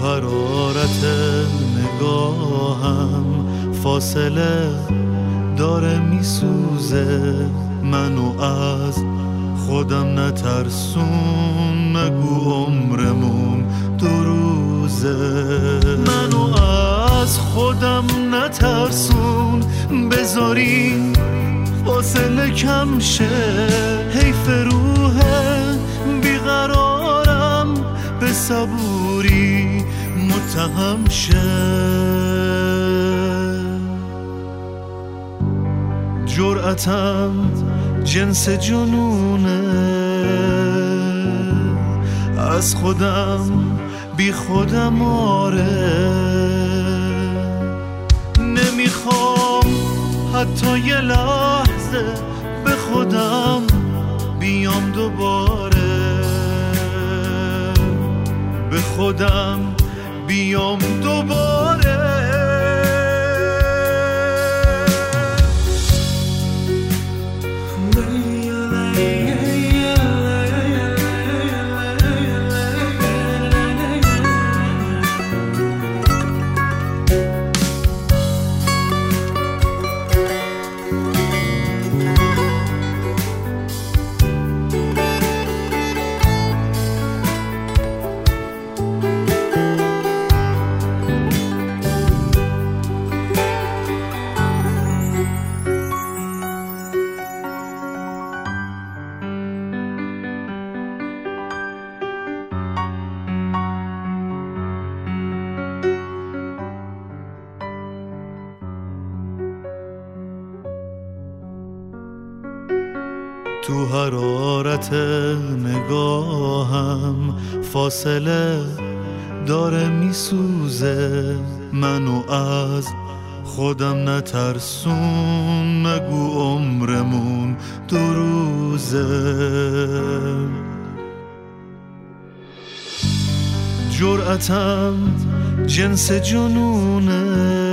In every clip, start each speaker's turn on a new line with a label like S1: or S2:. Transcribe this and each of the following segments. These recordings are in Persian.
S1: حرارت نگاهم فاصله داره میسوزه، منو از خودم نترسون، نگو عمرمون 2 روزه. منو از خودم نترسون، بذاری فاصله کم شه، حیف روحه بیقرارم به صبوری متهم شه. جرأتم جنس جنونه، از خودم بی خودم آره، نمیخوام حتی یه لحظه به خودم بیام دوباره، به خودم بیام دوباره. تو حرارت نگاهم فاصله داره میسوزه، منو از خودم نترسون، نگو عمرمون 2 روزه. جرأتم جنس جنونه،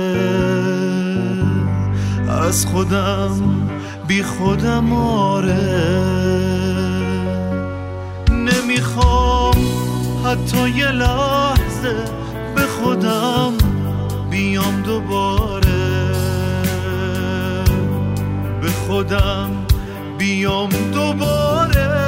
S1: از خودم بی خودم آره، نمیخوام حتی یه لحظه به خودم بیام دوباره، به خودم بیام دوباره.